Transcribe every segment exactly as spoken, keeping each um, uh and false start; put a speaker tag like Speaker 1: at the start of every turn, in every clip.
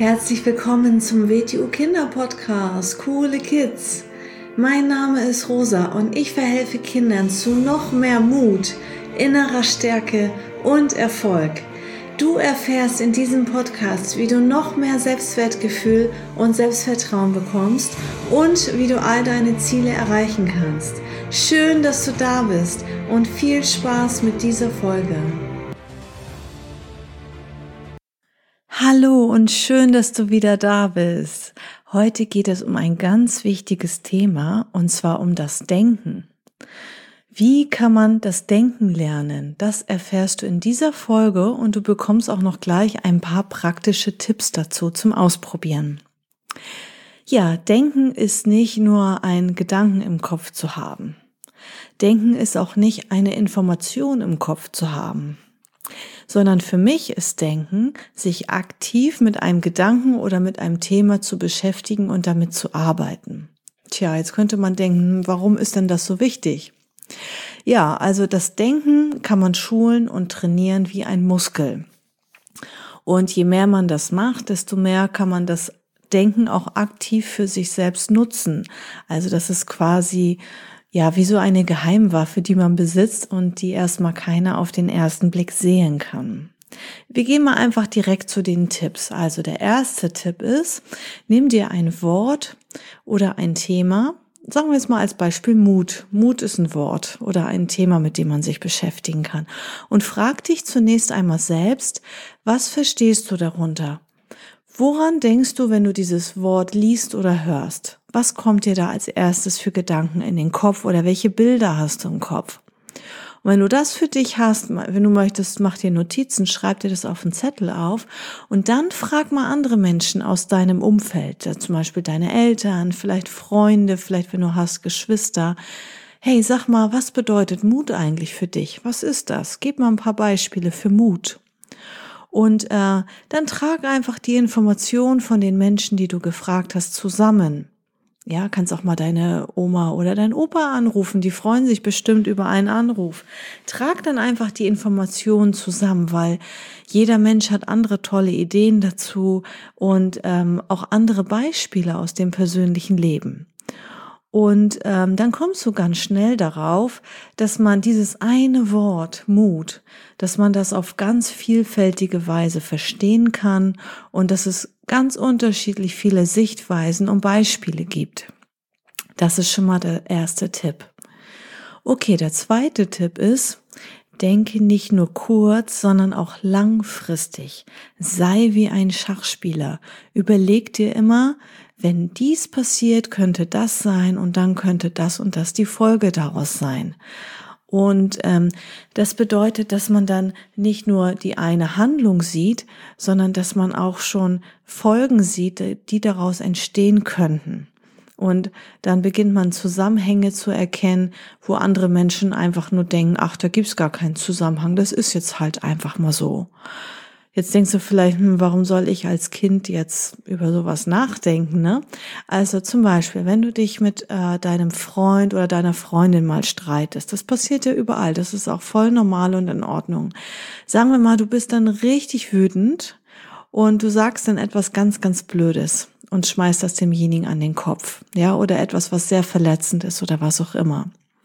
Speaker 1: Herzlich willkommen zum W T U Kinder Podcast, Coole Kids. Mein Name ist Rosa und ich verhelfe Kindern zu noch mehr Mut, innerer Stärke und Erfolg. Du erfährst in diesem Podcast, wie du noch mehr Selbstwertgefühl und Selbstvertrauen bekommst und wie du all deine Ziele erreichen kannst. Schön, dass du da bist und viel Spaß mit dieser Folge. Hallo und schön, dass du wieder da bist. Heute geht es um ein ganz wichtiges Thema und zwar um das Denken. Wie kann man das Denken lernen? Das erfährst du in dieser Folge und du bekommst auch noch gleich ein paar praktische Tipps dazu zum Ausprobieren. Ja, Denken ist nicht nur ein Gedanken im Kopf zu haben. Denken ist auch nicht eine Information im Kopf zu haben. Sondern für mich ist Denken, sich aktiv mit einem Gedanken oder mit einem Thema zu beschäftigen und damit zu arbeiten. Tja, jetzt könnte man denken, warum ist denn das so wichtig? Ja, also das Denken kann man schulen und trainieren wie ein Muskel. Und je mehr man das macht, desto mehr kann man das Denken auch aktiv für sich selbst nutzen. Also das ist quasi ja, wie so eine Geheimwaffe, die man besitzt und die erstmal keiner auf den ersten Blick sehen kann. Wir gehen mal einfach direkt zu den Tipps. Also der erste Tipp ist, nimm dir ein Wort oder ein Thema. Sagen wir jetzt mal als Beispiel Mut. Mut ist ein Wort oder ein Thema, mit dem man sich beschäftigen kann. Und frag dich zunächst einmal selbst, was verstehst du darunter? Woran denkst du, wenn du dieses Wort liest oder hörst? Was kommt dir da als erstes für Gedanken in den Kopf oder welche Bilder hast du im Kopf? Und wenn du das für dich hast, wenn du möchtest, mach dir Notizen, schreib dir das auf einen Zettel auf und dann frag mal andere Menschen aus deinem Umfeld, zum Beispiel deine Eltern, vielleicht Freunde, vielleicht wenn du hast Geschwister. Hey, sag mal, was bedeutet Mut eigentlich für dich? Was ist das? Gib mal ein paar Beispiele für Mut. Und äh, dann trag einfach die Information von den Menschen, die du gefragt hast, zusammen. Ja, kannst auch mal deine Oma oder dein Opa anrufen, die freuen sich bestimmt über einen Anruf. Trag dann einfach die Informationen zusammen, weil jeder Mensch hat andere tolle Ideen dazu und ähm, auch andere Beispiele aus dem persönlichen Leben. Und ähm, dann kommst du ganz schnell darauf, dass man dieses eine Wort, Mut, dass man das auf ganz vielfältige Weise verstehen kann und dass es ganz unterschiedlich viele Sichtweisen und Beispiele gibt. Das ist schon mal der erste Tipp. Okay, der zweite Tipp ist, denke nicht nur kurz, sondern auch langfristig. Sei wie ein Schachspieler. Überleg dir immer, wenn dies passiert, könnte das sein und dann könnte das und das die Folge daraus sein. Und ähm, das bedeutet, dass man dann nicht nur die eine Handlung sieht, sondern dass man auch schon Folgen sieht, die daraus entstehen könnten. Und dann beginnt man Zusammenhänge zu erkennen, wo andere Menschen einfach nur denken, ach, da gibt's gar keinen Zusammenhang, das ist jetzt halt einfach mal so. Jetzt denkst du vielleicht, hm, warum soll ich als Kind jetzt über sowas nachdenken, ne? Also zum Beispiel, wenn du dich mit äh, deinem Freund oder deiner Freundin mal streitest, das passiert ja überall, das ist auch voll normal und in Ordnung. Sagen wir mal, du bist dann richtig wütend und du sagst dann etwas ganz, ganz Blödes und schmeißt das demjenigen an den Kopf, ja, oder etwas, was sehr verletzend ist oder was auch immer.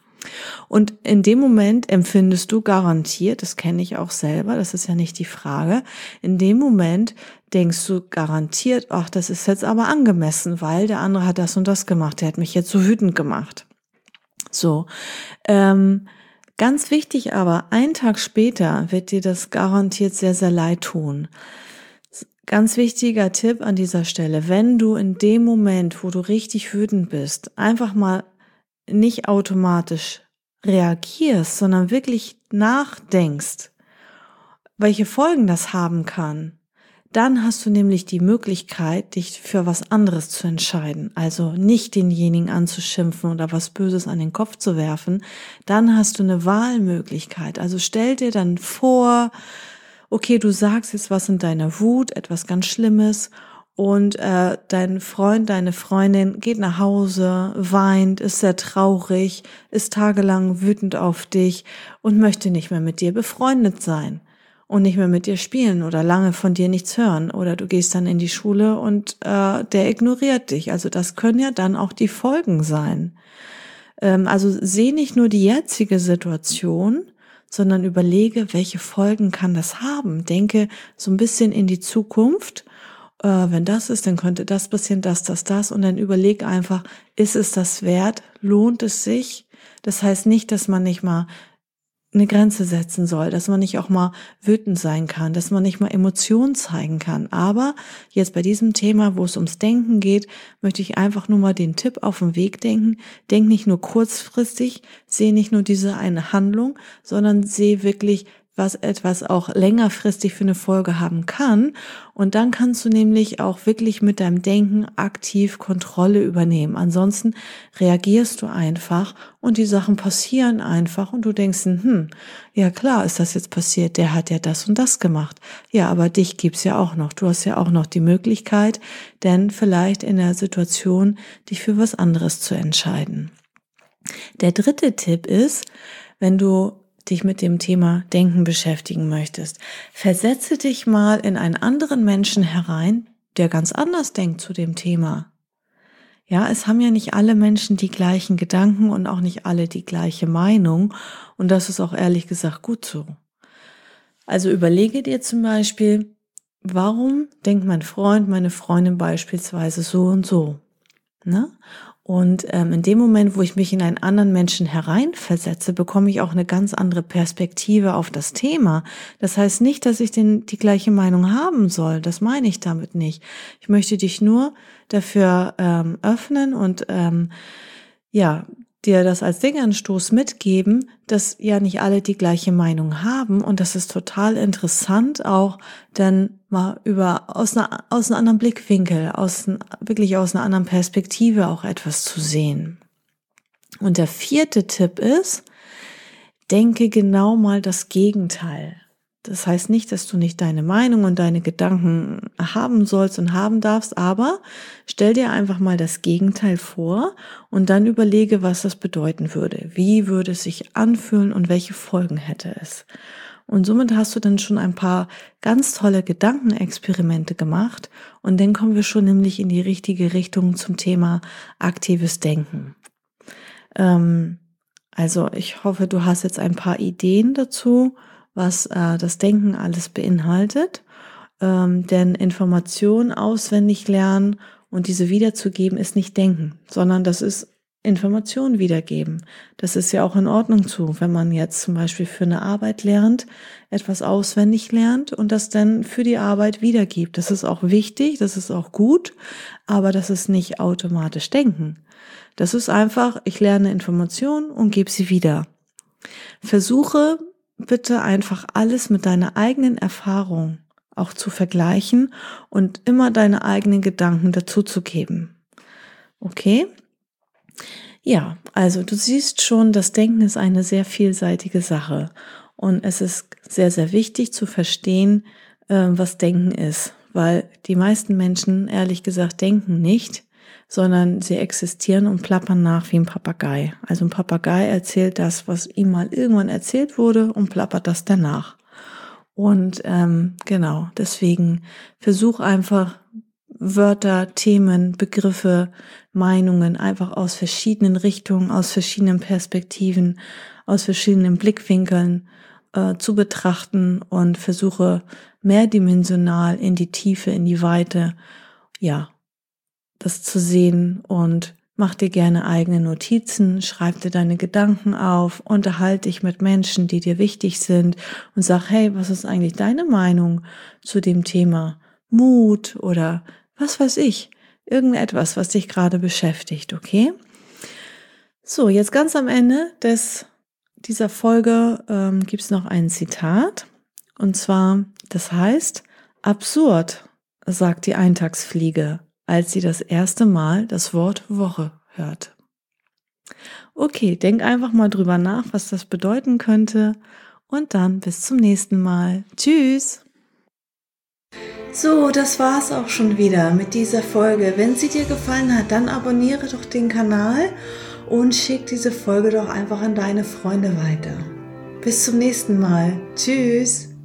Speaker 1: Und in dem Moment empfindest du garantiert, das kenne ich auch selber, das ist ja nicht die Frage, in dem Moment denkst du garantiert, ach, das ist jetzt aber angemessen, weil der andere hat das und das gemacht, der hat mich jetzt so wütend gemacht. So, ähm, ganz wichtig aber, einen Tag später wird dir das garantiert sehr, sehr leid tun. Ganz wichtiger Tipp an dieser Stelle, wenn du in dem Moment, wo du richtig wütend bist, einfach mal nicht automatisch reagierst, sondern wirklich nachdenkst, welche Folgen das haben kann, dann hast du nämlich die Möglichkeit, dich für was anderes zu entscheiden. Also nicht denjenigen anzuschimpfen oder was Böses an den Kopf zu werfen. Dann hast du eine Wahlmöglichkeit. Also stell dir dann vor, okay, du sagst jetzt was in deiner Wut, etwas ganz Schlimmes und äh, dein Freund, deine Freundin geht nach Hause, weint, ist sehr traurig, ist tagelang wütend auf dich und möchte nicht mehr mit dir befreundet sein. und nicht mehr mit dir spielen oder lange von dir nichts hören. Oder du gehst dann in die Schule und äh, der ignoriert dich. Also das können ja dann auch die Folgen sein. Ähm, also sehe nicht nur die jetzige Situation, sondern überlege, welche Folgen kann das haben. Denke so ein bisschen in die Zukunft. Äh, wenn das ist, dann könnte das passieren, das, das, das. Und dann überleg einfach, ist es das wert? Lohnt es sich? Das heißt nicht, dass man nicht mal eine Grenze setzen soll, dass man nicht auch mal wütend sein kann, dass man nicht mal Emotionen zeigen kann. Aber jetzt bei diesem Thema, wo es ums Denken geht, möchte ich einfach nur mal den Tipp auf den Weg denken. Denk nicht nur kurzfristig, sehe nicht nur diese eine Handlung, sondern sehe wirklich, was etwas auch längerfristig für eine Folge haben kann. Und dann kannst du nämlich auch wirklich mit deinem Denken aktiv Kontrolle übernehmen. Ansonsten reagierst du einfach und die Sachen passieren einfach und du denkst, hm, ja klar ist das jetzt passiert, der hat ja das und das gemacht. Ja, aber dich gibt's ja auch noch. Du hast ja auch noch die Möglichkeit, denn vielleicht in der Situation dich für was anderes zu entscheiden. Der dritte Tipp ist, wenn du dich mit dem Thema Denken beschäftigen möchtest, versetze dich mal in einen anderen Menschen herein, der ganz anders denkt zu dem Thema. Ja, es haben ja nicht alle Menschen die gleichen Gedanken und auch nicht alle die gleiche Meinung und das ist auch ehrlich gesagt gut so. Also überlege dir zum Beispiel, warum denkt mein Freund, meine Freundin beispielsweise so und so, ne? Und ähm, in dem Moment, wo ich mich in einen anderen Menschen hereinversetze, bekomme ich auch eine ganz andere Perspektive auf das Thema. Das heißt nicht, dass ich den, die gleiche Meinung haben soll. Das meine ich damit nicht. Ich möchte dich nur dafür ähm, öffnen und ähm, ja, dir das als Denkanstoß mitgeben, dass ja nicht alle die gleiche Meinung haben und das ist total interessant auch dann mal über aus einer aus einem anderen Blickwinkel, aus wirklich aus einer anderen Perspektive auch etwas zu sehen. Und der vierte Tipp ist, denke genau mal das Gegenteil. Das heißt nicht, dass du nicht deine Meinung und deine Gedanken haben sollst und haben darfst, aber stell dir einfach mal das Gegenteil vor und dann überlege, was das bedeuten würde. Wie würde es sich anfühlen und welche Folgen hätte es? Und somit hast du dann schon ein paar ganz tolle Gedankenexperimente gemacht und dann kommen wir schon nämlich in die richtige Richtung zum Thema aktives Denken. Ähm, also ich hoffe, du hast jetzt ein paar Ideen dazu, was äh, das Denken alles beinhaltet. Ähm, denn Informationen auswendig lernen und diese wiederzugeben ist nicht Denken, sondern das ist Informationen wiedergeben. Das ist ja auch in Ordnung zu, wenn man jetzt zum Beispiel für eine Arbeit lernt, etwas auswendig lernt und das dann für die Arbeit wiedergibt. Das ist auch wichtig, das ist auch gut, aber das ist nicht automatisch Denken. Das ist einfach, ich lerne Informationen und gebe sie wieder. Versuche bitte einfach alles mit deiner eigenen Erfahrung auch zu vergleichen und immer deine eigenen Gedanken dazuzugeben. Okay? Ja, also du siehst schon, das Denken ist eine sehr vielseitige Sache und es ist sehr, sehr wichtig zu verstehen, was Denken ist, weil die meisten Menschen, ehrlich gesagt, denken nicht, sondern sie existieren und plappern nach wie ein Papagei. Also ein Papagei erzählt das, was ihm mal irgendwann erzählt wurde und plappert das danach. Und ähm, genau, deswegen versuch einfach Wörter, Themen, Begriffe, Meinungen einfach aus verschiedenen Richtungen, aus verschiedenen Perspektiven, aus verschiedenen Blickwinkeln äh, zu betrachten und versuche mehrdimensional in die Tiefe, in die Weite, ja, das zu sehen und mach dir gerne eigene Notizen, schreib dir deine Gedanken auf, unterhalte dich mit Menschen, die dir wichtig sind und sag, hey, was ist eigentlich deine Meinung zu dem Thema Mut oder was weiß ich, irgendetwas, was dich gerade beschäftigt, okay? So, jetzt ganz am Ende des, dieser Folge ähm, gibt's noch ein Zitat und zwar, das heißt, absurd, sagt die Eintagsfliege, als sie das erste Mal das Wort Woche hört. Okay, denk einfach mal drüber nach, was das bedeuten könnte und dann bis zum nächsten Mal. Tschüss! So, das war's auch schon wieder mit dieser Folge. Wenn sie dir gefallen hat, dann abonniere doch den Kanal und schick diese Folge doch einfach an deine Freunde weiter. Bis zum nächsten Mal. Tschüss!